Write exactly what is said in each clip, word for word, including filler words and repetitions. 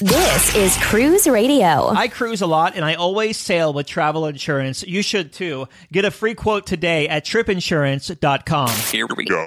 This is Cruise Radio. I cruise a lot, and I always sail with travel insurance. You should, too. Get a free quote today at trip insurance dot com. Here we go.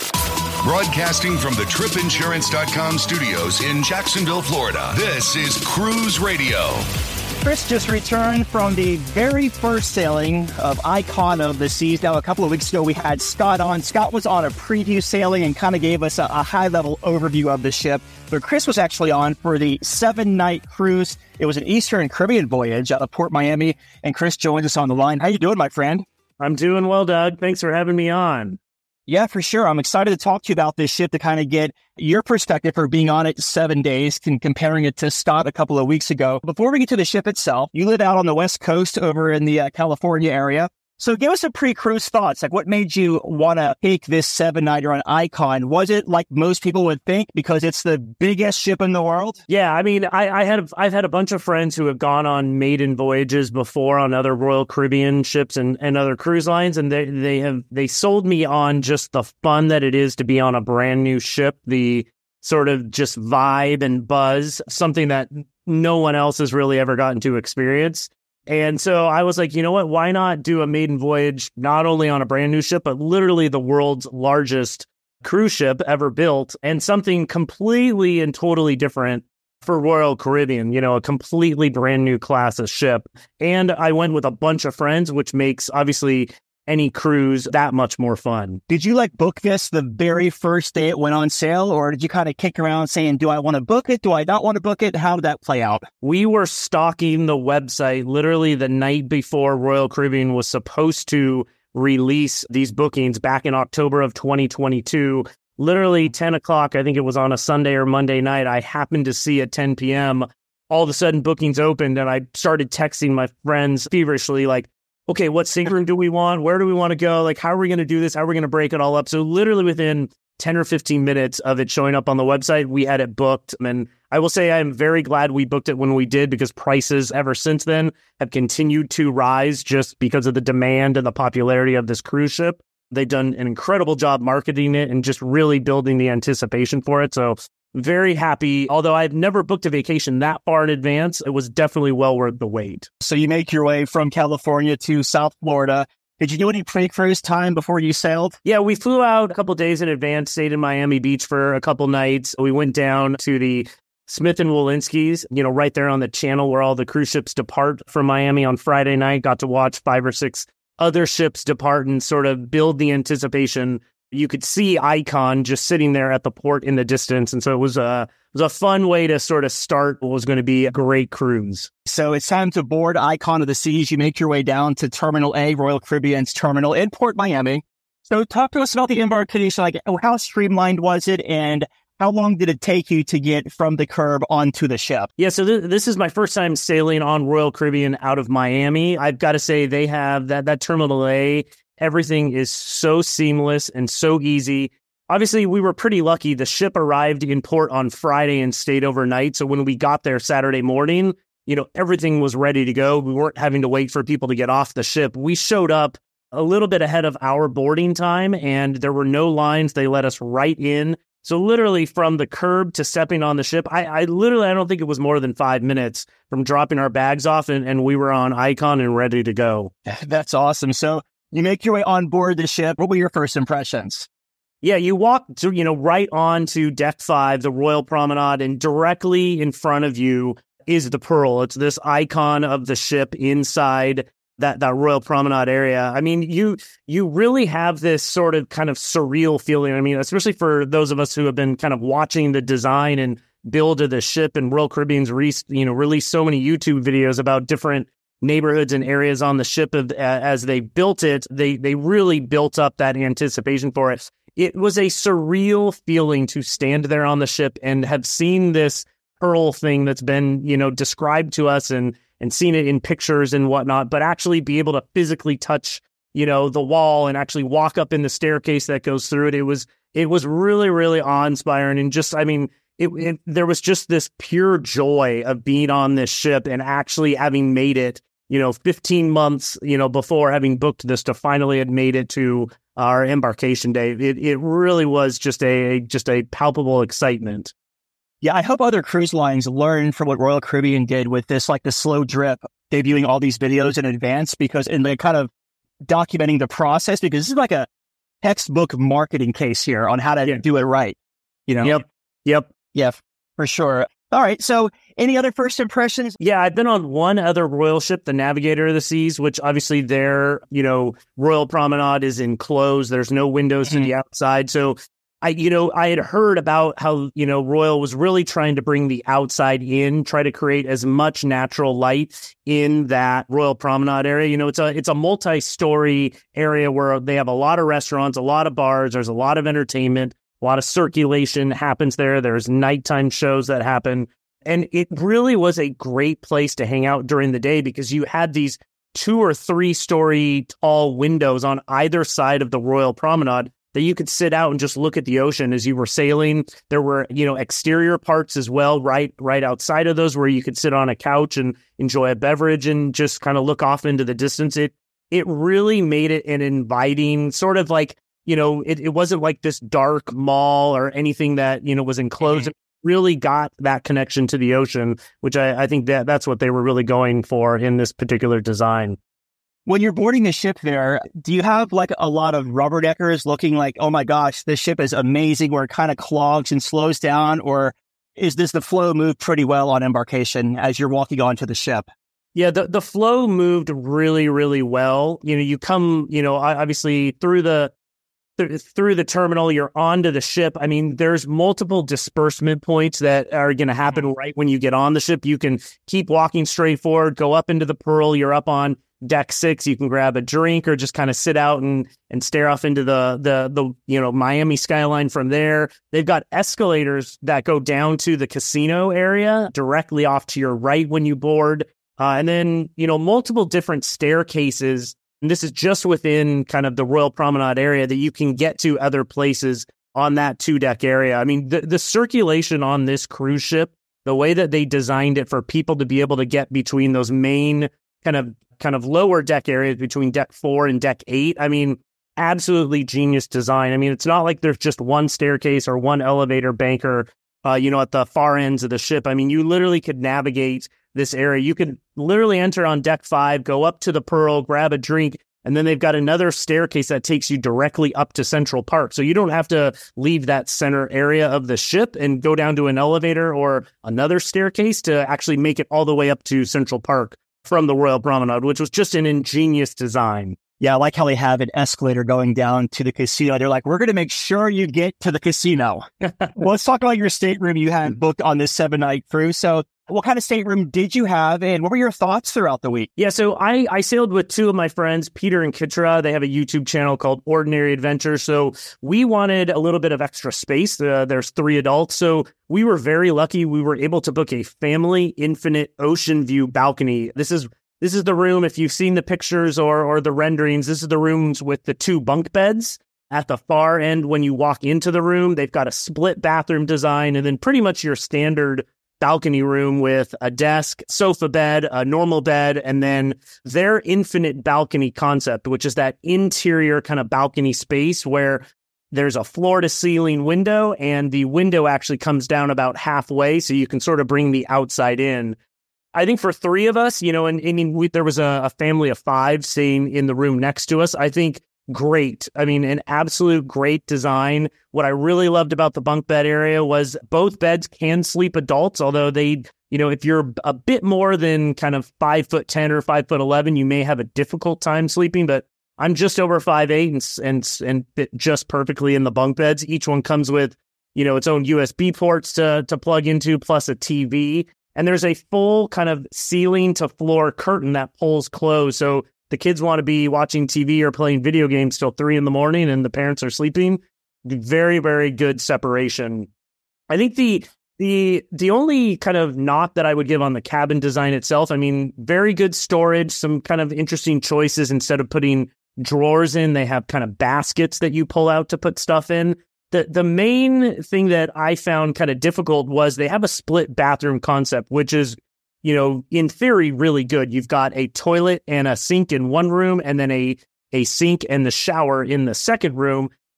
Broadcasting from the trip insurance dot com studios in Jacksonville, Florida, this is Cruise Radio. Chris just returned from the very first sailing of Icon of the Seas. Now, a couple of weeks ago, we had Scott on. Scott was on a preview sailing and kind of gave us a, a high-level overview of the ship. But Chris was actually on for the seven-night cruise. It was an Eastern Caribbean voyage out of Port Miami. And Chris joins us on the line. How you doing, my friend? I'm doing well, Doug. Thanks for having me on. Yeah, for sure. I'm excited to talk to you about this ship to kind of get your perspective for being on it seven days and comparing it to Scott a couple of weeks ago. Before we get to the ship itself, you live out on the West Coast over in the uh, California area. So give us some pre-cruise thoughts. Like, what made you want to take this seven-nighter on Icon? Was it like most people would think because it's the biggest ship in the world? Yeah, I mean, I, I had I've had a bunch of friends who have gone on maiden voyages before on other Royal Caribbean ships and, and other cruise lines, and they they have they sold me on just the fun that it is to be on a brand new ship, the sort of just vibe and buzz, something that no one else has really ever gotten to experience. And so I was like, you know what, why not do a maiden voyage, not only on a brand new ship, but literally the world's largest cruise ship ever built, and something completely and totally different for Royal Caribbean, you know, a completely brand new class of ship. And I went with a bunch of friends, which makes obviously any cruise that much more fun. Did you like book this the very first day it went on sale, or did you kind of kick around saying, do I want to book it? Do I not want to book it? How did that play out? We were stalking the website literally the night before Royal Caribbean was supposed to release these bookings back in October of twenty twenty-two. Literally ten o'clock, I think it was on a Sunday or Monday night, I happened to see at ten p.m., all of a sudden bookings opened, and I started texting my friends feverishly like, okay, what sink room do we want? Where do we want to go? Like, how are we going to do this? How are we going to break it all up? So literally within ten or fifteen minutes of it showing up on the website, we had it booked. And I will say I'm very glad we booked it when we did, because prices ever since then have continued to rise just because of the demand and the popularity of this cruise ship. They've done an incredible job marketing it and just really building the anticipation for it. So very happy. Although I've never booked a vacation that far in advance, it was definitely well worth the wait. So you make your way from California to South Florida. Did you do any pre-cruise time before you sailed? Yeah, we flew out a couple days in advance, stayed in Miami Beach for a couple nights. We went down to the Smith and Wollensky's, you know, right there on the channel where all the cruise ships depart from Miami on Friday night. Got to watch five or six other ships depart and sort of build the anticipation. You could see Icon just sitting there at the port in the distance. And so it was a, it was a fun way to sort of start what was going to be a great cruise. So it's time to board Icon of the Seas. You make your way down to Terminal A, Royal Caribbean's terminal in Port Miami. So talk to us about the embarkation. Like, how streamlined was it, and how long did it take you to get from the curb onto the ship? Yeah, so th- this is my first time sailing on Royal Caribbean out of Miami. I've got to say they have that, that Terminal A. Everything is so seamless and so easy. Obviously, we were pretty lucky. The ship arrived in port on Friday and stayed overnight. So when we got there Saturday morning, you know, everything was ready to go. We weren't having to wait for people to get off the ship. We showed up a little bit ahead of our boarding time, and there were no lines. They let us right in. So literally from the curb to stepping on the ship, I, I literally, I don't think it was more than five minutes from dropping our bags off, and, and we were on Icon and ready to go. That's awesome. So you make your way on board the ship. What were your first impressions? Yeah, you walk to, you know, right on to deck five, the Royal Promenade, and directly in front of you is the Pearl. It's this icon of the ship inside that, that Royal Promenade area. I mean, you you really have this sort of kind of surreal feeling. I mean, especially for those of us who have been kind of watching the design and build of the ship, and Royal Caribbean's re- you know, released so many YouTube videos about different neighborhoods and areas on the ship of, uh, as they built it. They they really built up that anticipation for it. It was a surreal feeling to stand there on the ship and have seen this Pearl thing that's been, you know, described to us and and seen it in pictures and whatnot, but actually be able to physically touch, you know, the wall and actually walk up in the staircase that goes through it. It was it was really, really awe-inspiring. And just, I mean, it, it there was just this pure joy of being on this ship and actually having made it, you know, fifteen months, you know, before having booked this, to finally had made it to our embarkation day. It it really was just a just a palpable excitement. Yeah, I hope other cruise lines learn from what Royal Caribbean did with this, like the slow drip, debuting all these videos in advance, because and they're kind of documenting the process, because this is like a textbook marketing case here on how to yeah. do it right. You know? Yep. Yep. Yeah, for sure. All right. So any other first impressions? Yeah, I've been on one other Royal ship, the Navigator of the Seas, which obviously their, you know, Royal Promenade is enclosed. There's no windows mm-hmm. to the outside. So I, you know, I had heard about how, you know, Royal was really trying to bring the outside in, try to create as much natural light in that Royal Promenade area. You know, it's a it's a multi-story area where they have a lot of restaurants, a lot of bars. There's a lot of entertainment. A lot of circulation happens there. There's nighttime shows that happen. And it really was a great place to hang out during the day, because you had these two or three story tall windows on either side of the Royal Promenade that you could sit out and just look at the ocean as you were sailing. There were, you know, exterior parts as well, right, right outside of those, where you could sit on a couch and enjoy a beverage and just kind of look off into the distance. It, it really made it an inviting sort of like, you know, it, it wasn't like this dark mall or anything that, you know, was enclosed. It really got that connection to the ocean, which I, I think that that's what they were really going for in this particular design. When you're boarding the ship there, do you have like a lot of rubberdeckers looking like, oh my gosh, this ship is amazing, where it kind of clogs and slows down? Or is this the flow move pretty well on embarkation as you're walking onto the ship? Yeah, the, the flow moved really, really well. You know, you come, you know, obviously through the through the terminal, you're onto the ship. I mean, there's multiple disbursement points that are going to happen right when you get on the ship. You can keep walking straight forward, go up into the Pearl. You're up on deck six. You can grab a drink or just kind of sit out and, and stare off into the, the, the, you know, Miami skyline from there. They've got escalators that go down to the casino area directly off to your right when you board. Uh, and then, you know, multiple different staircases. And this is just within kind of the Royal Promenade area that you can get to other places on that two-deck area. I mean, the, the circulation on this cruise ship, the way that they designed it for people to be able to get between those main kind of kind of lower deck areas between deck four and deck eight, I mean, absolutely genius design. I mean, it's not like there's just one staircase or one elevator banker, uh, you know, at the far ends of the ship. I mean, you literally could navigate this area. You could literally enter on deck five, go up to the Pearl, grab a drink, and then they've got another staircase that takes you directly up to Central Park. So you don't have to leave that center area of the ship and go down to an elevator or another staircase to actually make it all the way up to Central Park from the Royal Promenade, which was just an ingenious design. Yeah, I like how they have an escalator going down to the casino. They're like, we're going to make sure you get to the casino. Well, let's talk about your stateroom you had booked on this seven-night cruise. So what kind of stateroom did you have, and what were your thoughts throughout the week? Yeah, so I, I sailed with two of my friends, Peter and Kitra. They have a YouTube channel called Ordinary Adventures. So we wanted a little bit of extra space. Uh, there's three adults. So we were very lucky. We were able to book a family infinite ocean view balcony. This is This is the room, if you've seen the pictures or or the renderings, this is the rooms with the two bunk beds. At the far end, when you walk into the room, they've got a split bathroom design, and then pretty much your standard balcony room with a desk, sofa bed, a normal bed, and then their infinite balcony concept, which is that interior kind of balcony space where there's a floor-to-ceiling window, and the window actually comes down about halfway, so you can sort of bring the outside in. I think for three of us, you know, and, and we, there was a, a family of five staying in the room next to us. I think great. I mean, an absolute great design. What I really loved about the bunk bed area was both beds can sleep adults, although they, you know, if you're a bit more than kind of five foot ten or five foot eleven, you may have a difficult time sleeping. But I'm just over five eight and and and fit just perfectly in the bunk beds. Each one comes with, you know, its own U S B ports to to plug into, plus a T V. And there's a full kind of ceiling to floor curtain that pulls closed. So the kids want to be watching T V or playing video games till three in the morning and the parents are sleeping. Very, very good separation. I think the the the only kind of knock that I would give on the cabin design itself, I mean, very good storage, some kind of interesting choices. Instead of putting drawers in, they have kind of baskets that you pull out to put stuff in. The the main thing that I found kind of difficult was they have a split bathroom concept, which is, you know, in theory, really good. You've got a toilet and a sink in one room, and then a, a sink and the shower in the second room.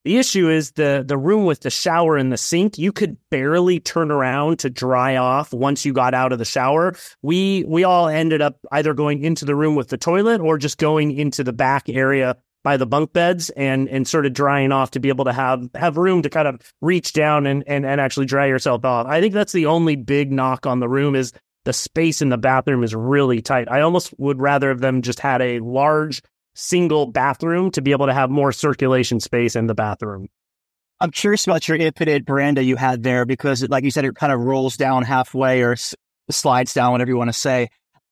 The issue is the the room with the shower and the sink, you could barely turn around to dry off once you got out of the shower. We we all ended up either going into the room with the toilet or just going into the back area by the bunk beds and and sort of drying off to be able to have have room to kind of reach down and, and, and actually dry yourself off. I think that's the only big knock on the room is the space in the bathroom is really tight. I almost would rather have them just had a large single bathroom to be able to have more circulation space in the bathroom. I'm curious about your infinite veranda you had there because, like you said, it kind of rolls down halfway or s- slides down, whatever you want to say.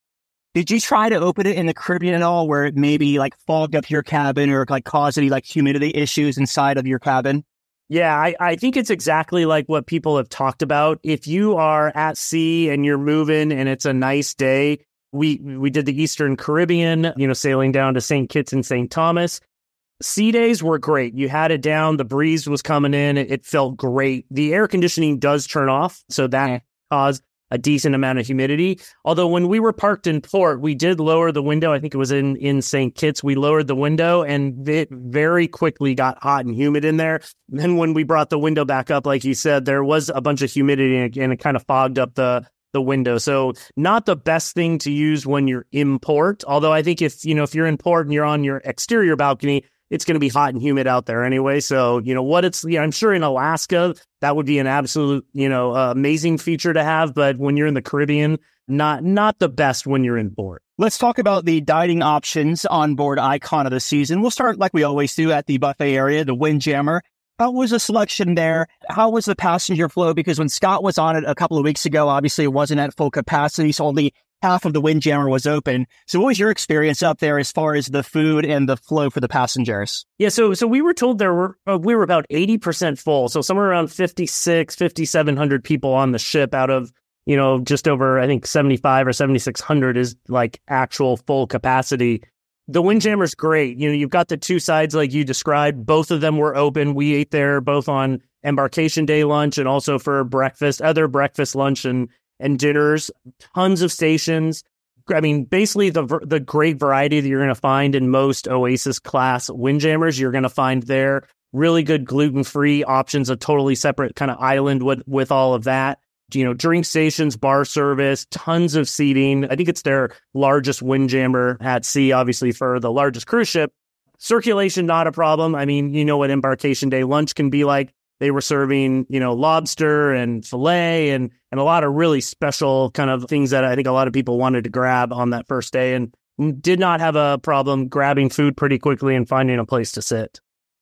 Did you try to open it in the Caribbean at all where it maybe like fogged up your cabin or like caused any like humidity issues inside of your cabin? Yeah, I, I think it's exactly like what people have talked about. If you are at sea and you're moving and it's a nice day, We we did the Eastern Caribbean, you know, sailing down to Saint Kitts and Saint Thomas. Sea days were great. You had it down. The breeze was coming in. It, it felt great. The air conditioning does turn off, so that caused a decent amount of humidity. Although when we were parked in port, we did lower the window. I think it was in, in Saint Kitts. We lowered the window, and it very quickly got hot and humid in there. Then when we brought the window back up, like you said, there was a bunch of humidity, and it, and it kind of fogged up the the window. So not the best thing to use when you're in port. Although I think if, you know, if you're in port and you're on your exterior balcony, it's going to be hot and humid out there anyway. So, you know, what it's, you know, I'm sure in Alaska, that would be an absolute, you know, uh, amazing feature to have. But when you're in the Caribbean, not, not the best when you're in port. Let's talk about the dining options on board Icon of the season. We'll start like we always do at the buffet area, the Windjammer. How was the selection there? How was the passenger flow? Because when Scott was on it a couple of weeks ago, obviously it wasn't at full capacity, so only half of the Windjammer was open. So what was your experience up there as far as the food and the flow for the passengers? Yeah, so so we were told there were uh, we were about eighty percent full, so somewhere around fifty-six, fifty-seven hundred people on the ship out of, you know, just over, I think, seventy-five or seventy-six hundred is like actual full capacity. The Windjammer's great. You know, you've got the two sides like you described. Both of them were open. We ate there both on embarkation day lunch and also for breakfast, other breakfast, lunch, and, and dinners. Tons of stations. I mean, basically the the great variety that you're going to find in most Oasis class Windjammers, you're going to find there. Really good gluten-free options, a totally separate kind of island with, with all of that. You know, drink stations, bar service, tons of seating. I think it's their largest Windjammer at sea, obviously, for the largest cruise ship. Circulation, not a problem. I mean, you know what embarkation day lunch can be like. They were serving, you know, lobster and filet and, and a lot of really special kind of things that I think a lot of people wanted to grab on that first day and did not have a problem grabbing food pretty quickly and finding a place to sit.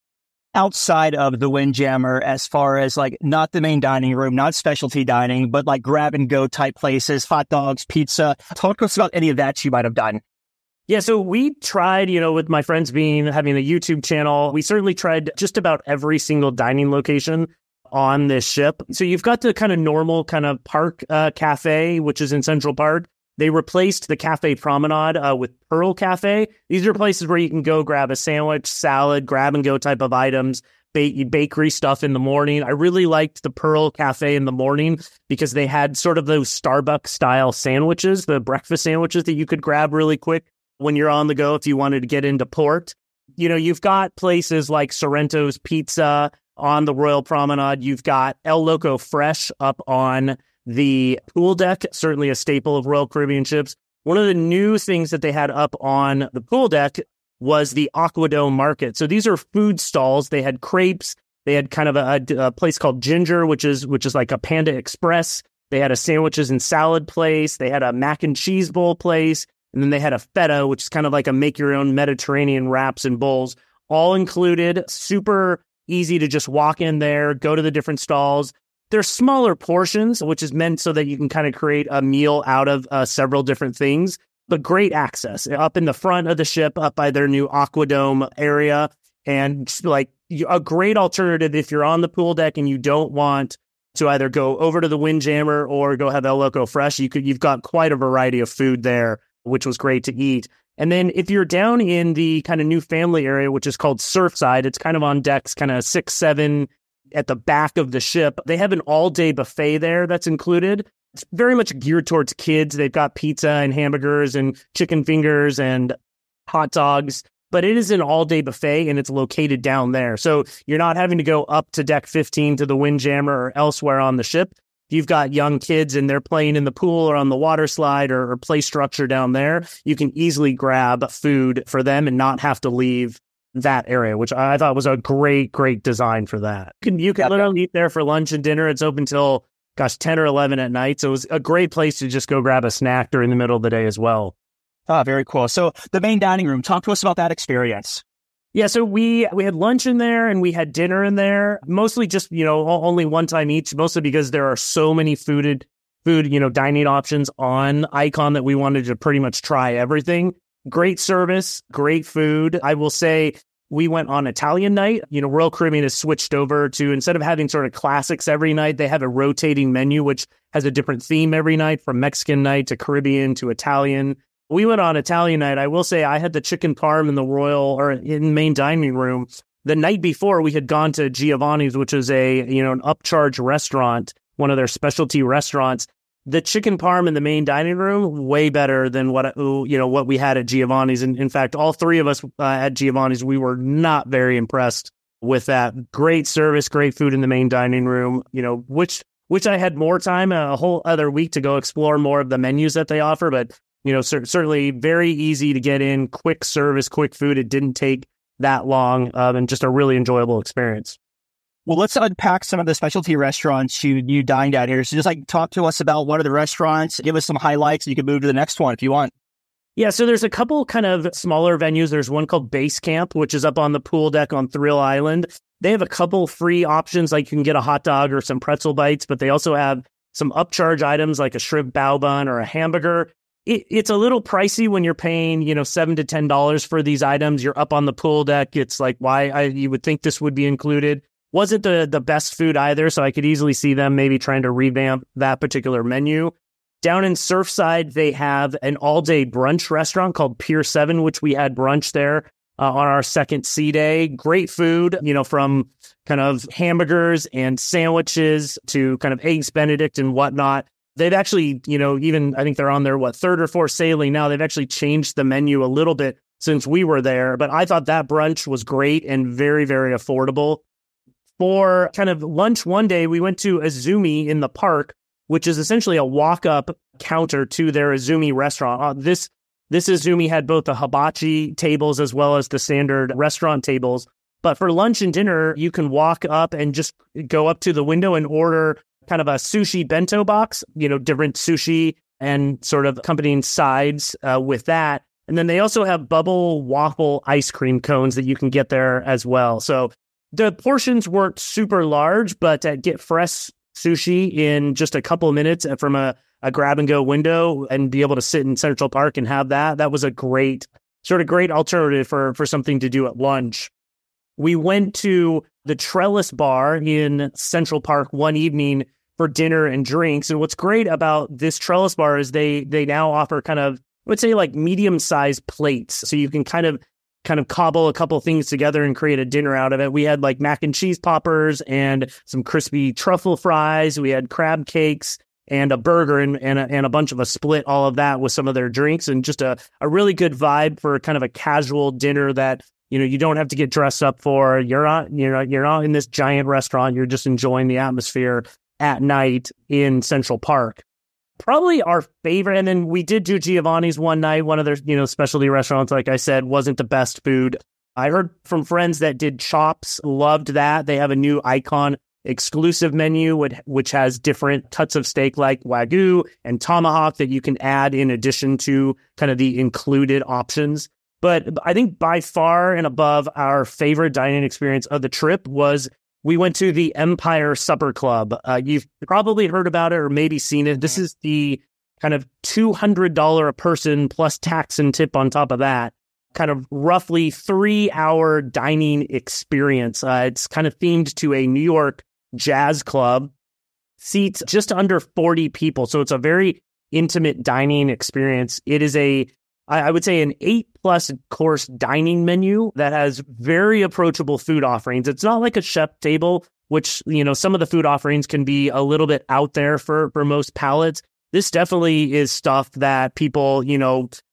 Outside of the Windjammer, as far as like not the main dining room, not specialty dining, but like grab and go type places, hot dogs, pizza. Talk to us about any of that you might have done. Yeah, so we tried, you know, with my friends being having a YouTube channel, we certainly tried just about every single dining location on this ship. So you've got the kind of normal kind of park uh, cafe, which is in Central Park. They replaced the Cafe Promenade uh, with Pearl Cafe. These are places where you can go grab a sandwich, salad, grab and go type of items, ba- bakery stuff in the morning. I really liked the Pearl Cafe in the morning because they had sort of those Starbucks style sandwiches, the breakfast sandwiches that you could grab really quick when you're on the go if you wanted to get into port. You know, you've got places like Sorrento's Pizza on the Royal Promenade. You've got El Loco Fresh up on the pool deck, certainly a staple of Royal Caribbean ships. One of the new things that they had up on the pool deck was the Aquadome Market. So these are food stalls. They had crepes. They had kind of a, a place called Ginger, which is which is like a Panda Express. They had a sandwiches and salad place. They had a mac and cheese bowl place. And then they had a feta, which is kind of like a make your own Mediterranean wraps and bowls, all included. Super easy to just walk in there, go to the different stalls. They're smaller portions, which is meant so that you can kind of create a meal out of uh, several different things, but great access up in the front of the ship, up by their new Aquadome area. And just like a great alternative if you're on the pool deck and you don't want to either go over to the Windjammer or go have El Loco Fresh. You could, you've got quite a variety of food there, which was great to eat. And then if you're down in the kind of new family area, which is called Surfside, it's kind of on decks, kind of six, seven at the back of the ship. They have an all-day buffet there that's included. It's very much geared towards kids. They've got pizza and hamburgers and chicken fingers and hot dogs. but it is an all-day buffet and it's located down there. So you're not having to go up to deck fifteen to the Windjammer or elsewhere on the ship. You've got young kids and they're playing in the pool or on the water slide or, or play structure down there. You can easily grab food for them and not have to leave that area, which I thought was a great, great design for that. You can, you can literally eat there for lunch and dinner. It's open till, gosh, ten or eleven at night. So it was a great place to just go grab a snack during the middle of the day as well. Oh, very cool. So the main dining room, talk to us about that experience. Yeah, so we we had lunch in there and we had dinner in there, mostly just, you know, only one time each, mostly because there are so many fooded, food, you know, dining options on Icon that we wanted to pretty much try everything. Great service, great food. I will say we went on Italian night. You know, Royal Caribbean has switched over to, instead of having sort of classics every night, they have a rotating menu, which has a different theme every night, from Mexican night to Caribbean to Italian. We went on Italian night. I will say I had the chicken parm in the Royal or in the main dining room. The night before, we had gone to Giovanni's, which is a, you know, an upcharge restaurant, one of their specialty restaurants. The chicken parm in the main dining room, way better than what, you know, what we had at Giovanni's. And in fact, all three of us uh, at Giovanni's, we were not very impressed with that. Great service, great food in the main dining room, you know, which, which I had more time, a whole other week to go explore more of the menus that they offer. But you know, cer- certainly very easy to get in, quick service, quick food. It didn't take that long, um, and just a really enjoyable experience. Well, let's unpack some of the specialty restaurants you you dined at here. So just like talk to us about one of the restaurants, give us some highlights, and you can move to the next one if you want. Yeah, so there's a couple kind of smaller venues. There's one called Base Camp, which is up on the pool deck on Thrill Island. They have a couple free options, like you can get a hot dog or some pretzel bites, but they also have some upcharge items like a shrimp bao bun or a hamburger. It, it's a little pricey when you're paying, you know, seven to ten dollars for these items. You're up on the pool deck. It's like, why I, you would think this would be included. Wasn't the the best food either, so I could easily see them maybe trying to revamp that particular menu. Down in Surfside, they have an all-day brunch restaurant called Pier seven, which we had brunch there uh, on our second sea day. Great food, you know, from kind of hamburgers and sandwiches to kind of eggs Benedict and whatnot. They've actually, you know, even I think they're on their, what, third or fourth sailing now. They've actually changed the menu a little bit since we were there. But I thought that brunch was great and very, very affordable. For kind of lunch one day, we went to Azumi in the park, which is essentially a walk-up counter to their Azumi restaurant. Uh, this this Azumi had both the hibachi tables as well as the standard restaurant tables. But for lunch and dinner, you can walk up and just go up to the window and order kind of a sushi bento box, you know, different sushi and sort of accompanying sides uh, with that. And then they also have bubble waffle ice cream cones that you can get there as well. So the portions weren't super large, but uh, get fresh sushi in just a couple of minutes from a, a grab and go window and be able to sit in Central Park and have that. That was a great, sort of great alternative for, for something to do at lunch. We went to the Trellis Bar in Central Park one evening for dinner and drinks. And what's great about this Trellis Bar is they they now offer kind of, I would say, like medium-sized plates. So you can kind of kind of cobble a couple things together and create a dinner out of it. We had like mac and cheese poppers and some crispy truffle fries. We had crab cakes and a burger and, and, a, and a bunch of a split, all of that with some of their drinks, and just a, a really good vibe for kind of a casual dinner that, you know, you don't have to get dressed up for. You're not, you're not, you're not in this giant restaurant. You're just enjoying the atmosphere at night in Central Park. Probably our favorite, and then we did do Giovanni's one night, one of their, you know, specialty restaurants, like I said, wasn't the best food. I heard from friends that did Chops, loved that. They have a new Icon exclusive menu, which has different cuts of steak like Wagyu and Tomahawk that you can add in addition to kind of the included options. But I think by far and above, our favorite dining experience of the trip was we went to the Empire Supper Club. Uh, you've probably heard about it or maybe seen it. This is the kind of two hundred dollars a person plus tax and tip on top of that, kind of roughly three-hour dining experience. Uh, it's kind of themed to a New York jazz club. Seats just under forty people. So it's a very intimate dining experience. It is a, I would say, an eight-plus course dining menu that has very approachable food offerings. It's not like a chef table, which, you know, some of the food offerings can be a little bit out there for, for most palates. This definitely is stuff that people, you know,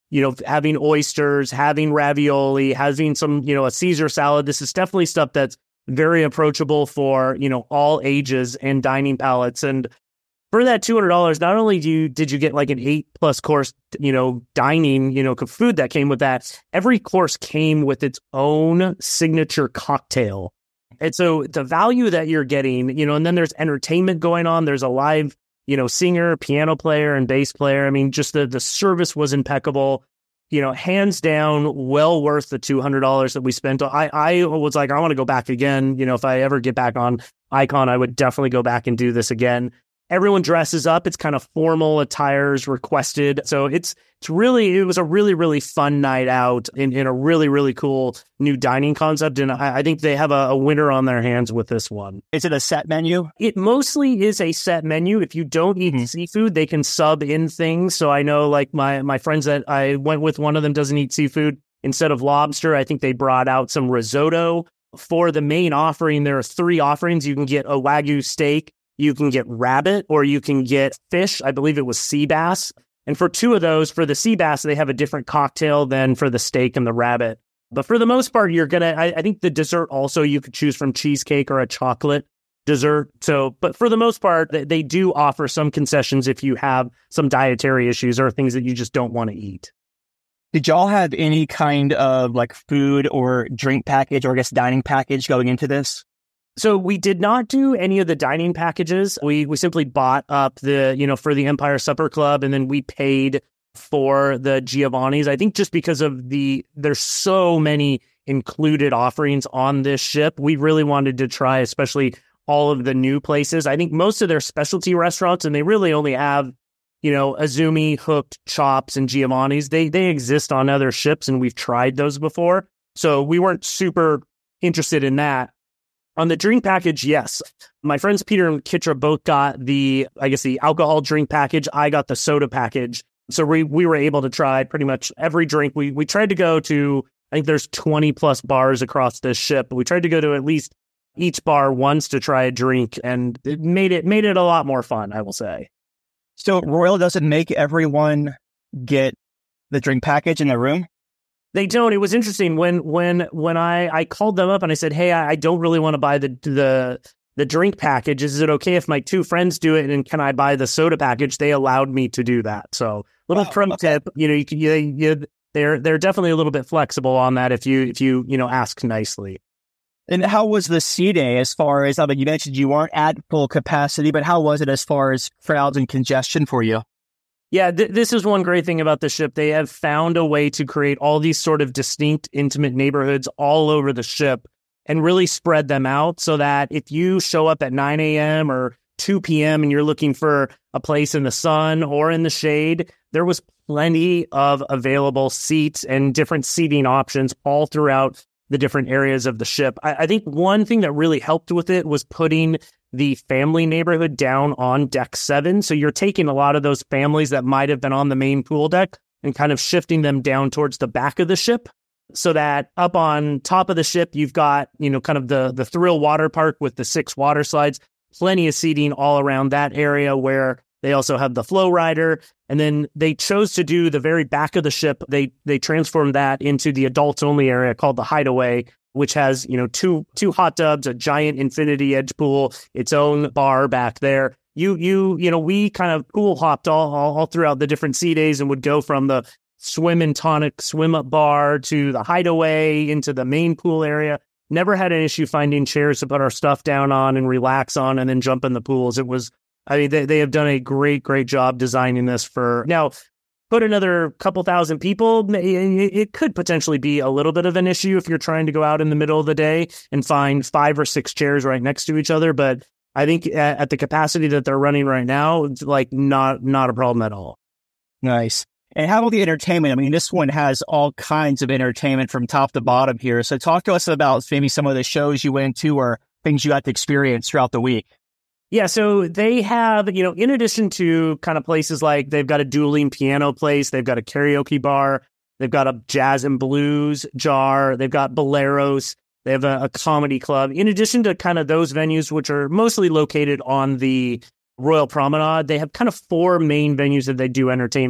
you know, having oysters, having ravioli, having some, you know, a Caesar salad. This is definitely stuff that's very approachable for, you know, all ages and dining palates. And for that two hundred dollars, not only do you, did you get like an eight plus course, you know, dining, you know, food that came with that, every course came with its own signature cocktail. And so the value that you're getting, you know, and then there's entertainment going on. There's a live, you know, singer, piano player, and bass player. I mean, just the, the service was impeccable. You know, hands down, well worth the two hundred dollars that we spent. I, I was like, I want to go back again. You know, if I ever get back on Icon, I would definitely go back and do this again. Everyone dresses up. It's kind of formal attires requested. So it's it's really, it was a really, really fun night out in, in a really, really cool new dining concept. And I, I think they have a, a winner on their hands with this one. Is it a set menu? It mostly is a set menu. If you don't eat mm-hmm. seafood, they can sub in things. So I know like my, my friends that I went with, one of them doesn't eat seafood. Instead of lobster, I think they brought out some risotto. For the main offering, there are three offerings. You can get a Wagyu steak, you can get rabbit, or you can get fish. I believe it was sea bass. And for two of those, for the sea bass, they have a different cocktail than for the steak and the rabbit. But for the most part, you're going to, I think the dessert also, you could choose from cheesecake or a chocolate dessert. So, but for the most part, they, they do offer some concessions if you have some dietary issues or things that you just don't want to eat. Did y'all have any kind of like food or drink package, or I guess dining package going into this? So we did not do any of the dining packages. We we simply bought up the, you know, for the Empire Supper Club, and then we paid for the Giovanni's. I think just because of the, there's so many included offerings on this ship, we really wanted to try, especially all of the new places. I think most of their specialty restaurants, and they really only have, you know, Azumi, Hooked, Chops, and Giovanni's. They they exist on other ships, and we've tried those before. So we weren't super interested in that. On the drink package, yes. My friends Peter and Kitra both got the, I guess, the alcohol drink package. I got the soda package. So we, we were able to try pretty much every drink. We we tried to go to, I think there's twenty plus bars across this ship, but we tried to go to at least each bar once to try a drink, and it made it made it a lot more fun, I will say. So Royal doesn't make everyone get the drink package in their room? They don't. It was interesting when when when I, I called them up and I said, hey, I, I don't really want to buy the the the drink package. Is it okay if my two friends do it, and can I buy the soda package? They allowed me to do that. So little wow, pro okay. tip, you know, you can you, you they're they're definitely a little bit flexible on that if you if you you know ask nicely. And how was the sea day as far as, I mean, you mentioned you weren't at full capacity, but how was it as far as crowds and congestion for you? Yeah, th- this is one great thing about the ship. They have found a way to create all these sort of distinct, intimate neighborhoods all over the ship and really spread them out so that if you show up at nine a.m. or two p.m. and you're looking for a place in the sun or in the shade, there was plenty of available seats and different seating options all throughout the different areas of the ship. I, I think one thing that really helped with it was putting the family neighborhood down on deck seven. So you're taking a lot of those families that might have been on the main pool deck and kind of shifting them down towards the back of the ship, so that up on top of the ship, you've got, you know, kind of the, the Thrill Water Park with the six water slides, plenty of seating all around that area, where they also have the Flow Rider. And then they chose to do the very back of the ship. They, they transformed that into the adults only area called the Hideaway, which has, you know, two two hot tubs, a giant infinity edge pool, its own bar back there. You you you know, we kind of pool hopped all, all all throughout the different sea days and would go from the swim and tonic swim up bar to the Hideaway into the main pool area. Never had an issue finding chairs to put our stuff down on and relax on and then jump in the pools. It was, I mean, they, they have done a great, great job designing this for now. Put another couple thousand people, it could potentially be a little bit of an issue if you're trying to go out in the middle of the day and find five or six chairs right next to each other. But I think at the capacity that they're running right now, it's like not not a problem at all. Nice. And how about the entertainment? I mean, this one has all kinds of entertainment from top to bottom here. So talk to us about maybe some of the shows you went to or things you got to experience throughout the week. Yeah, so they have, you know, in addition to kind of places like they've got a dueling piano place, they've got a karaoke bar, they've got a jazz and blues jar, they've got boleros, they have a, a comedy club. In addition to kind of those venues, which are mostly located on the Royal Promenade, they have kind of four main venues that they do entertainment.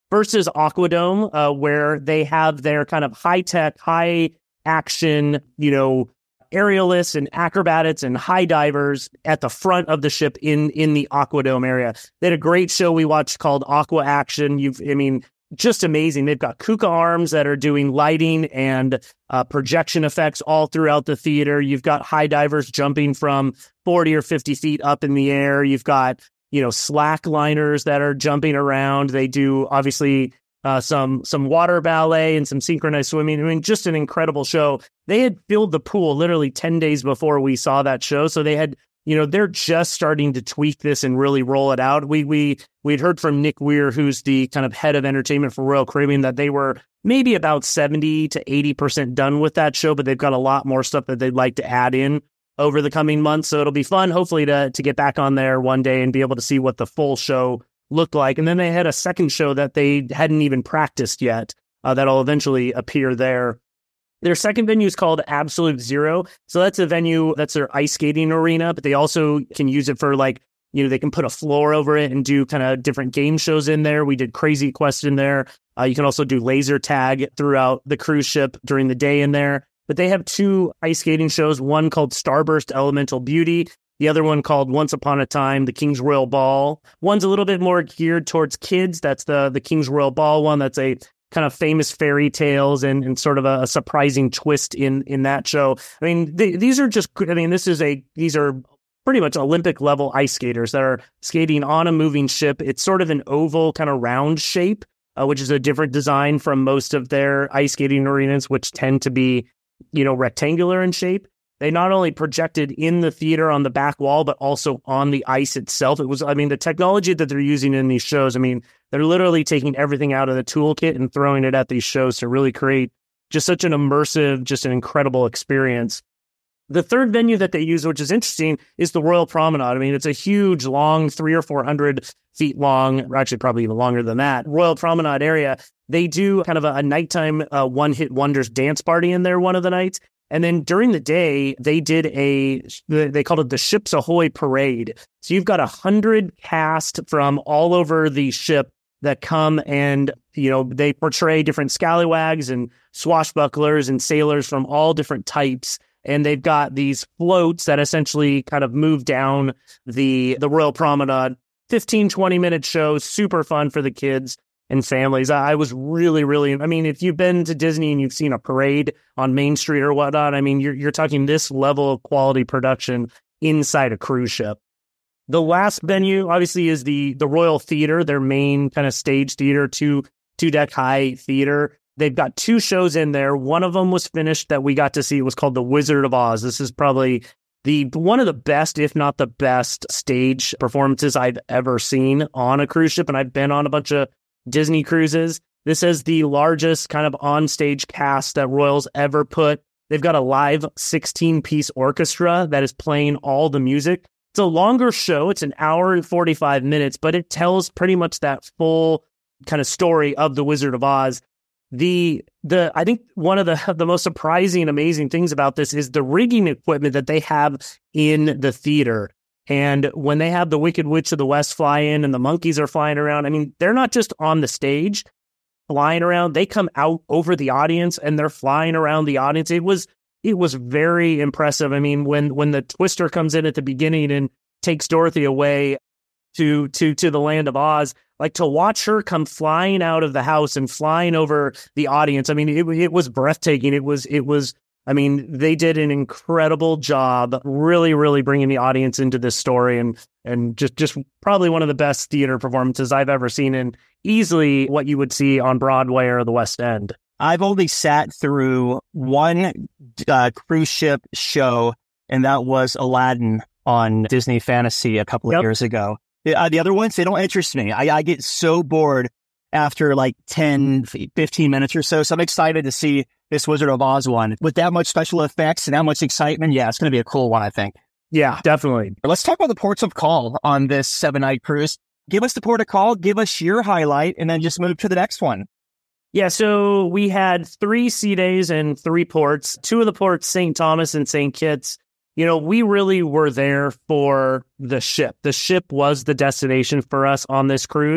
versus Aquadome, uh, where they have their kind of high-tech, high-action, you know, aerialists and acrobatics and high divers at the front of the ship in in the Aquadome area. They had a great show we watched called Aqua Action. You've, I mean, just amazing. They've got Kuka arms that are doing lighting and uh, projection effects all throughout the theater. You've got high divers jumping from forty or fifty feet up in the air. You've got, you know, slackliners that are jumping around. They do obviously uh, some some water ballet and some synchronized swimming. I mean, just an incredible show. They had filled the pool literally ten days before we saw that show. So they had, you know, they're just starting to tweak this and really roll it out. We we we'd heard from Nick Weir, who's the kind of head of entertainment for Royal Caribbean, that they were maybe about seventy to eighty percent done with that show, but they've got a lot more stuff that they'd like to add in over the coming months. So it'll be fun, hopefully, to to get back on there one day and be able to see what the full show looked like. And then they had a second show that they hadn't even practiced yet uh, that'll eventually appear there. Their second venue is called Absolute Zero. So that's a venue, that's their ice skating arena, but they also can use it for, like, you know, they can put a floor over it and do kind of different game shows in there. We did Crazy Quest in there. Uh, you can also do laser tag throughout the cruise ship during the day in there. But they have two ice skating shows, one called Starburst Elemental Beauty, the other one called Once Upon a Time, the King's Royal Ball. One's a little bit more geared towards kids. That's the, the King's Royal Ball one. That's a kind of famous fairy tales and, and sort of a, a surprising twist in, in that show. I mean, they, these are just, I mean, this is a, these are pretty much Olympic level ice skaters that are skating on a moving ship. It's sort of an oval kind of round shape, uh, which is a different design from most of their ice skating arenas, which tend to be, you know, rectangular in shape. They not only projected in the theater on the back wall, but also on the ice itself. It was, I mean, the technology that they're using in these shows, I mean, they're literally taking everything out of the toolkit and throwing it at these shows to really create just such an immersive, just an incredible experience. The third venue that they use, which is interesting, is the Royal Promenade. I mean, it's a huge, long, three or four hundred feet long, or actually probably even longer than that, Royal Promenade area. They do kind of a, a nighttime uh, one-hit wonders dance party in there one of the nights. And then during the day, they did a, they called it the Ships Ahoy Parade. So you've got a hundred cast from all over the ship that come and, you know, they portray different scallywags and swashbucklers and sailors from all different types. And they've got these floats that essentially kind of move down the, the Royal Promenade. fifteen, twenty minute shows, super fun for the kids and families. I was really, really, I mean, if you've been to Disney and you've seen a parade on Main Street or whatnot, I mean, you're you're talking this level of quality production inside a cruise ship. The last venue, obviously, is the the Royal Theater, their main kind of stage theater, two, two deck high theater. They've got two shows in there. One of them was finished that we got to see. It was called The Wizard of Oz. This is probably the one of the best, if not the best, stage performances I've ever seen on a cruise ship. And I've been on a bunch of Disney cruises. This is the largest kind of on-stage cast that Royals ever put. They've got a live sixteen-piece orchestra that is playing all the music. It's a longer show. It's an hour and forty-five minutes, but it tells pretty much that full kind of story of The Wizard of Oz. The the I think one of the the most surprising, amazing things about this is the rigging equipment that they have in the theater. And when they have the Wicked Witch of the West fly in and the monkeys are flying around, I mean, they're not just on the stage flying around. They come out over the audience and they're flying around the audience. It was it was very impressive. I mean, when when the Twister comes in at the beginning and takes Dorothy away to to to the land of Oz, like to watch her come flying out of the house and flying over the audience. I mean, it it was breathtaking. It was it was. I mean, they did an incredible job, really, really bringing the audience into this story, and and just just probably one of the best theater performances I've ever seen, and easily what you would see on Broadway or the West End. I've only sat through one uh, cruise ship show, and that was Aladdin on Disney Fantasy a couple of yep. years ago. The, uh, the other ones, they don't interest me. I, I get so bored after like ten, fifteen minutes or so. So I'm excited to see this Wizard of Oz one. With that much special effects and that much excitement, yeah, it's going to be a cool one, I think. Yeah, definitely. Let's talk about the ports of call on this seven-night cruise. Give us the port of call, give us your highlight, and then just move to the next one. Yeah, so we had three sea days and three ports. Two of the ports, Saint Thomas and Saint Kitts. You know, we really were there for the ship. The ship was the destination for us on this cruise.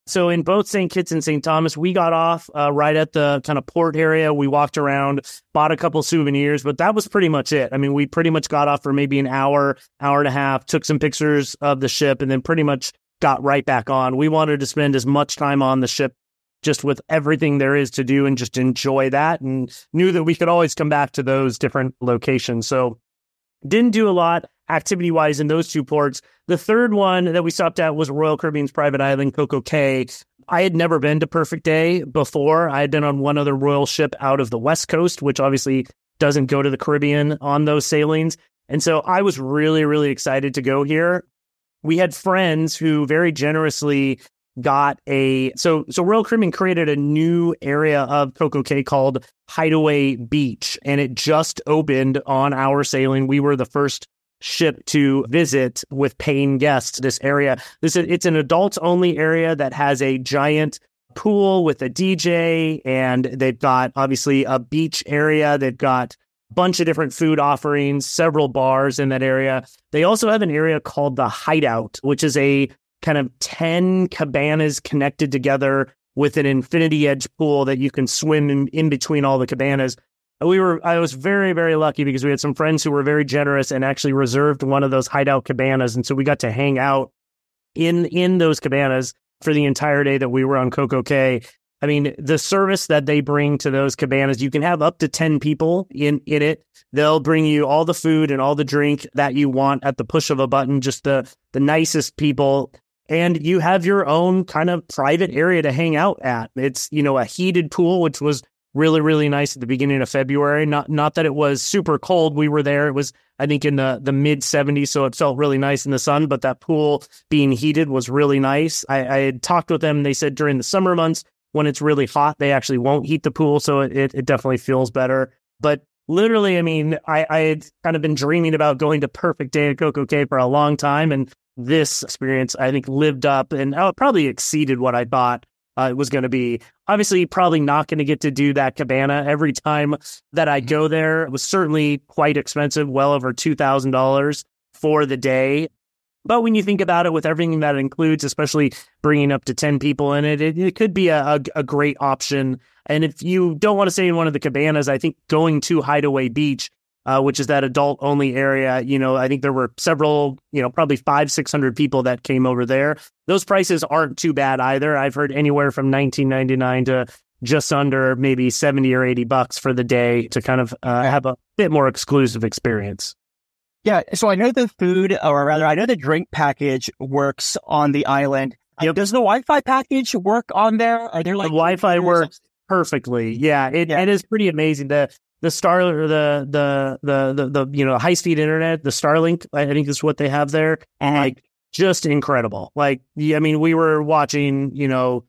So in both Saint Kitts and Saint Thomas, we got off uh, right at the kind of port area. We walked around, bought a couple souvenirs, but that was pretty much it. I mean, we pretty much got off for maybe an hour, hour and a half, took some pictures of the ship, and then pretty much got right back on. We wanted to spend as much time on the ship just with everything there is to do and just enjoy that, and knew that we could always come back to those different locations. So didn't do a lot activity-wise in those two ports. The third one that we stopped at was Royal Caribbean's private island, Coco Cay. I had never been to Perfect Day before. I had been on one other Royal ship out of the West Coast, which obviously doesn't go to the Caribbean on those sailings. And so I was really, really excited to go here. We had friends who very generously got a... So, so Royal Caribbean created a new area of Coco Cay called Hideaway Beach, and it just opened on our sailing. We were the first ship to visit with paying guests this area. This is, it's an adults-only area that has a giant pool with a D J, and they've got, obviously, a beach area. They've got a bunch of different food offerings, several bars in that area. They also have an area called the Hideout, which is a kind of ten cabanas connected together with an infinity edge pool that you can swim in, in between all the cabanas. We were, I was very, very lucky because we had some friends who were very generous and actually reserved one of those hideout cabanas. And so we got to hang out in, in those cabanas for the entire day that we were on Coco Cay. I mean, the service that they bring to those cabanas, you can have up to ten people in, in it. They'll bring you all the food and all the drink that you want at the push of a button, just the, the nicest people. And you have your own kind of private area to hang out at. It's, you know, a heated pool, which was really, really nice at the beginning of February. Not not that it was super cold. We were there. It was, I think, in the, the mid seventies, so it felt really nice in the sun. But that pool being heated was really nice. I, I had talked with them. They said during the summer months, when it's really hot, they actually won't heat the pool, so it, it, it definitely feels better. But literally, I mean, I, I had kind of been dreaming about going to Perfect Day at Coco Cay for a long time, and this experience, I think, lived up and uh, probably exceeded what I thought Uh, it was going to be. Obviously, probably not going to get to do that cabana every time that I go there. It was certainly quite expensive, well over two thousand dollars for the day. But when you think about it, with everything that it includes, especially bringing up to ten people in it, it, it could be a, a, a great option. And if you don't want to stay in one of the cabanas, I think going to Hideaway Beach, uh, which is that adult-only area, you know, I think there were several, you know, probably five, six hundred people that came over there. Those prices aren't too bad either. I've heard anywhere from nineteen ninety-nine to just under maybe seventy or eighty bucks for the day to kind of uh, have a bit more exclusive experience. Yeah, so I know the food, or rather, I know the drink package works on the island. Yep. Does the Wi-Fi package work on there? Are there like the Wi-Fi works perfectly? Yeah, it, yeah. It is pretty amazing. The the Star, the the the the, the you know high speed internet, the Starlink, I think is what they have there. Uh-huh. Like just incredible. Like, I mean, we were watching, you know,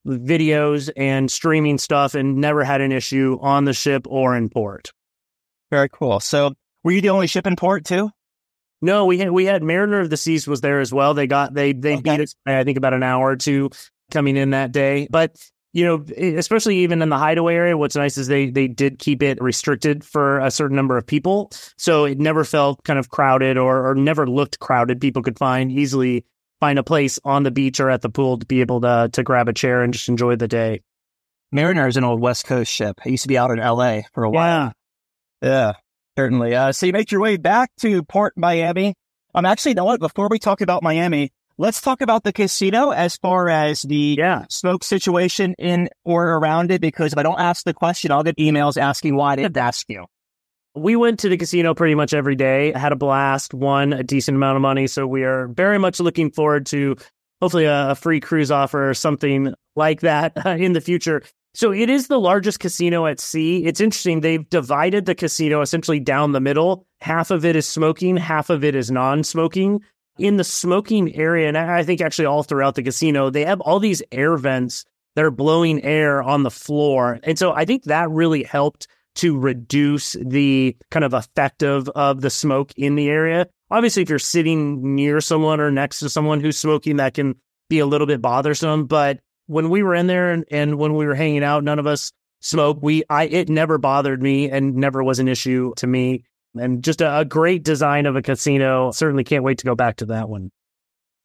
videos and streaming stuff, and never had an issue on the ship or in port. Very cool. So, were you the only ship in port too? No, we had we had Mariner of the Seas was there as well. They got they they okay. beat us by, I think, about an hour or two coming in that day. But you know, especially even in the Hideaway area, what's nice is they they did keep it restricted for a certain number of people, so it never felt kind of crowded or or never looked crowded. People could find easily find a place on the beach or at the pool to be able to to grab a chair and just enjoy the day. Mariner is an old West Coast ship. I used to be out in L A for a while. Yeah, yeah. Certainly. Uh, so you make your way back to Port Miami. Um, actually, you know what? Before we talk about Miami, let's talk about the casino as far as the yeah. smoke situation in or around it, because if I don't ask the question, I'll get emails asking why I didn't ask you. We went to the casino pretty much every day, had a blast, won a decent amount of money. So we are very much looking forward to hopefully a, a free cruise offer or something like that uh, in the future. So it is the largest casino at sea. It's interesting. They've divided the casino essentially down the middle. Half of it is smoking, half of it is non-smoking. In the smoking area, and I think actually all throughout the casino, they have all these air vents that are blowing air on the floor. And so I think that really helped to reduce the kind of effect of, of the smoke in the area. Obviously, if you're sitting near someone or next to someone who's smoking, that can be a little bit bothersome. But when we were in there and, and when we were hanging out, none of us smoked. We, I, it never bothered me and never was an issue to me. And just a, a great design of a casino. Certainly can't wait to go back to that one.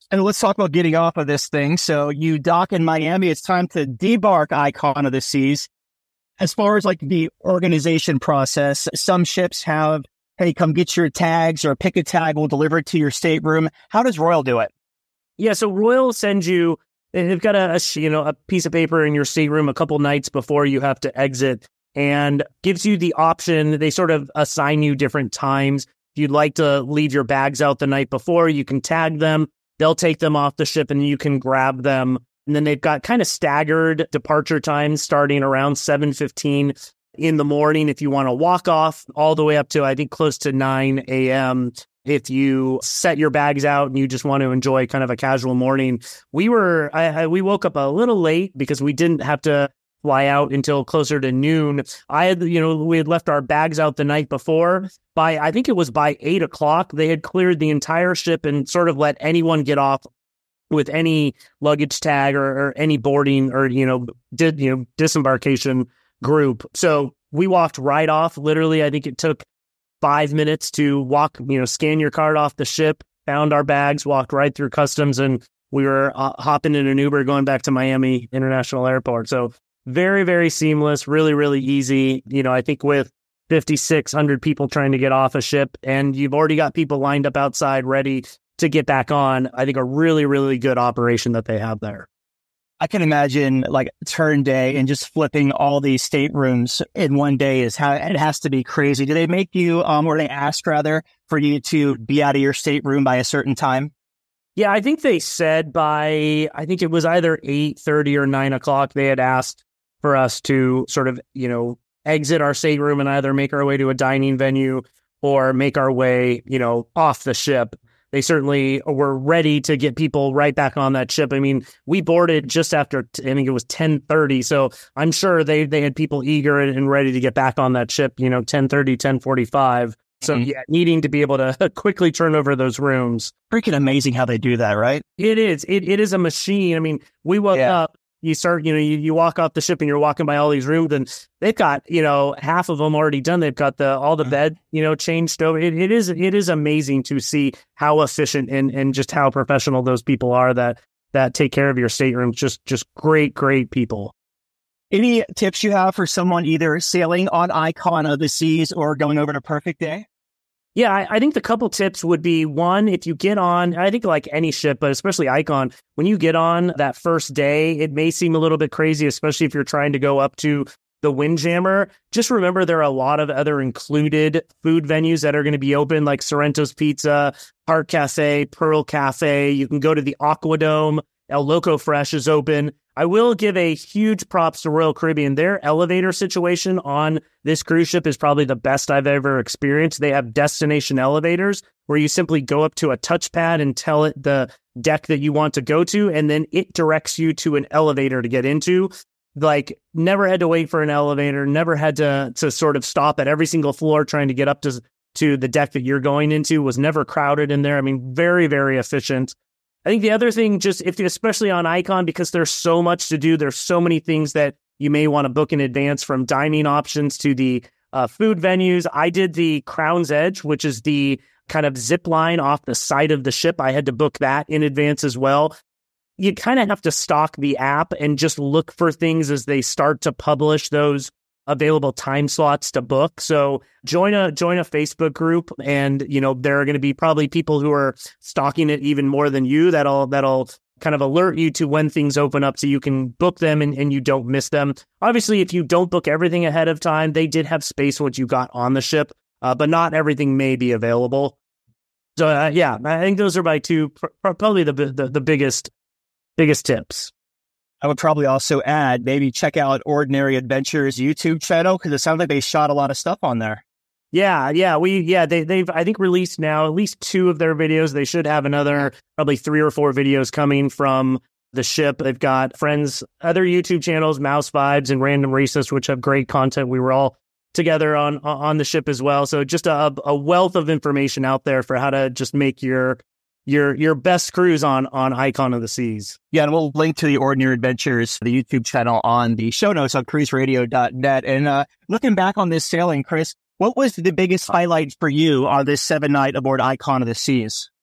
And let's talk about getting off of this thing. So you dock in Miami. It's time to debark Icon of the Seas. As far as like the organization process, some ships have, hey, come get your tags or pick a tag, we'll deliver it to your stateroom. How does Royal do it? Yeah, so Royal sends you, they've got a, a you know a piece of paper in your stateroom a couple nights before you have to exit and gives you the option. They sort of assign you different times. If you'd like to leave your bags out the night before, you can tag them. They'll take them off the ship and you can grab them. And then they've got kind of staggered departure times starting around seven fifteen in the morning if you want to walk off, all the way up to, I think, close to nine a.m. if you set your bags out and you just want to enjoy kind of a casual morning. We were, I, I, we woke up a little late because we didn't have to fly out until closer to noon. I had, you know, we had left our bags out the night before. By, I think it was by eight o'clock, they had cleared the entire ship and sort of let anyone get off with any luggage tag or, or any boarding or, you know, did, you know, disembarkation group. So we walked right off. Literally, I think it took five minutes to walk, you know, scan your card off the ship, found our bags, walked right through customs, and we were uh, hopping in an Uber going back to Miami International Airport. So very, very seamless, really, really easy. You know, I think with fifty-six hundred people trying to get off a ship and you've already got people lined up outside ready to get back on, I think a really, really good operation that they have there. I can imagine like turn day and just flipping all these staterooms in one day is how it has to be crazy. Do they make you, um, or they ask rather for you to be out of your stateroom by a certain time? Yeah, I think they said by, I think it was either eight thirty or nine o'clock, they had asked for us to sort of, you know, exit our stateroom and either make our way to a dining venue or make our way, you know, off the ship. They certainly were ready to get people right back on that ship. I mean, we boarded just after, I think it was ten thirty. So I'm sure they, they had people eager and ready to get back on that ship, you know, ten thirty, ten forty-five. So mm-hmm. yeah, needing to be able to quickly turn over those rooms. Freaking amazing how they do that, right? It is. It It is a machine. I mean, we woke yeah. up. You start, you know, you, you walk off the ship and you're walking by all these rooms and they've got, you know, half of them already done. They've got the all the bed, you know, changed over. It, it is it is amazing to see how efficient and, and just how professional those people are that that take care of your staterooms. Just just great, great people. Any tips you have for someone either sailing on Icon of the Seas or going over to Perfect Day? Yeah, I, I think the couple tips would be, one, if you get on, I think like any ship, but especially Icon, when you get on that first day, it may seem a little bit crazy, especially if you're trying to go up to the Windjammer. Just remember there are a lot of other included food venues that are going to be open, like Sorrento's Pizza, Park Cafe, Pearl Cafe. You can go to the Aquadome. El Loco Fresh is open. I will give a huge props to Royal Caribbean. Their elevator situation on this cruise ship is probably the best I've ever experienced. They have destination elevators where you simply go up to a touchpad and tell it the deck that you want to go to, and then it directs you to an elevator to get into. Like, never had to wait for an elevator, never had to to sort of stop at every single floor trying to get up to, to the deck that you're going into, was never crowded in there. I mean, very, very efficient. I think the other thing, just if especially on Icon, because there's so much to do, there's so many things that you may want to book in advance, from dining options to the uh, food venues. I did the Crown's Edge, which is the kind of zip line off the side of the ship. I had to book that in advance as well. You kind of have to stock the app and just look for things as they start to publish those available time slots to book. So join a join a Facebook group, and you know there are going to be probably people who are stalking it even more than you. That'll that'll kind of alert you to when things open up, so you can book them and, and you don't miss them. Obviously, if you don't book everything ahead of time, they did have space once you got on the ship, uh, but not everything may be available. So uh, yeah, I think those are my two pr- probably the, the the biggest biggest tips. I would probably also add, maybe check out Ordinary Adventures YouTube channel, because it sounds like they shot a lot of stuff on there. Yeah, yeah, we yeah they they've I think released now at least two of their videos. They should have another probably three or four videos coming from the ship. They've got friends, other YouTube channels, Mouse Vibes and Random Recess, which have great content. We were all together on on the ship as well. So just a a wealth of information out there for how to just make your your your best cruise on on Icon of the Seas. Yeah, and we'll link to the Ordinary Adventures, the YouTube channel, on the show notes on cruise radio dot net. And uh, looking back on this sailing, Chris, what was the biggest highlight for you on this seven night aboard Icon of the Seas?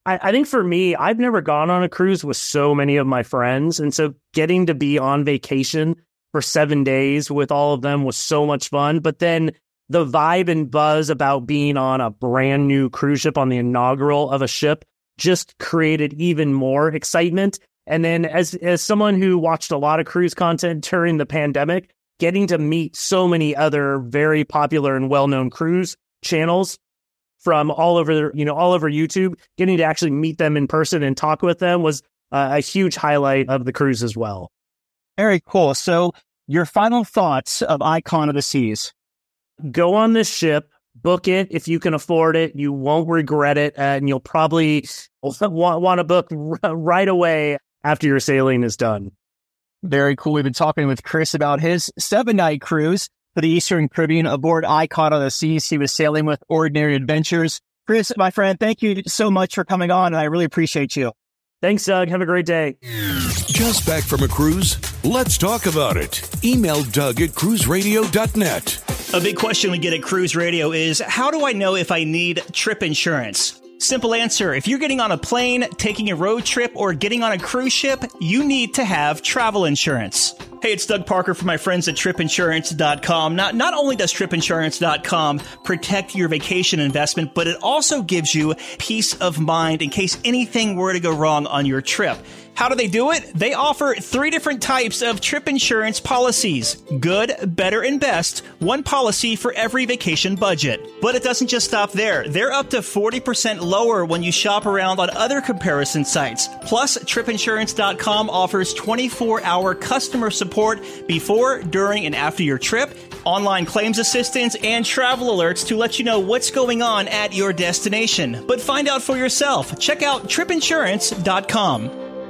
I, I think for me, I've never gone on a cruise with so many of my friends. And so getting to be on vacation for seven days with all of them was so much fun. But then the vibe and buzz about being on a brand new cruise ship on the inaugural of a ship just created even more excitement. And then as, as someone who watched a lot of cruise content during the pandemic, getting to meet so many other very popular and well-known cruise channels from all over, you know, all over YouTube, getting to actually meet them in person and talk with them was uh, a huge highlight of the cruise as well. Very cool. So your final thoughts of Icon of the Seas. Go on this ship, book it if you can afford it. You won't regret it, and you'll probably want, want to book r- right away after your sailing is done. Very cool. We've been talking with Chris about his seven-night cruise to the Eastern Caribbean aboard Icon of the Seas. He was sailing with Ordinary Adventures. Chris, my friend, thank you so much for coming on, and I really appreciate you. Thanks, Doug. Have a great day. Just back from a cruise? Let's talk about it. Email Doug at cruise radio dot net. A big question we get at Cruise Radio is, how do I know if I need trip insurance? Simple answer. If you're getting on a plane, taking a road trip, or getting on a cruise ship, you need to have travel insurance. Hey, it's Doug Parker from my friends at trip insurance dot com. Not, not only does trip insurance dot com protect your vacation investment, but it also gives you peace of mind in case anything were to go wrong on your trip. How do they do it? They offer three different types of trip insurance policies. Good, better, and best. One policy for every vacation budget. But it doesn't just stop there. They're up to forty percent lower when you shop around on other comparison sites. Plus, trip insurance dot com offers twenty-four hour customer support before, during, and after your trip, online claims assistance, and travel alerts to let you know what's going on at your destination. But find out for yourself. Check out trip insurance dot com.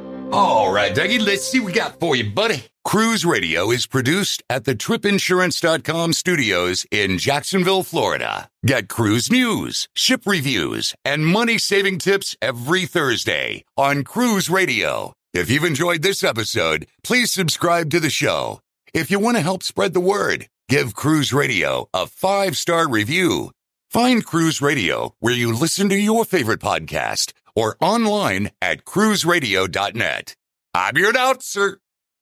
All right, Dougie, let's see what we got for you, buddy. Cruise Radio is produced at the trip insurance dot com studios in Jacksonville, Florida. Get cruise news, ship reviews, and money-saving tips every Thursday on Cruise Radio. If you've enjoyed this episode, please subscribe to the show. If you want to help spread the word, give Cruise Radio a five-star review. Find Cruise Radio where you listen to your favorite podcast or online at cruise radio dot net. I'm your announcer,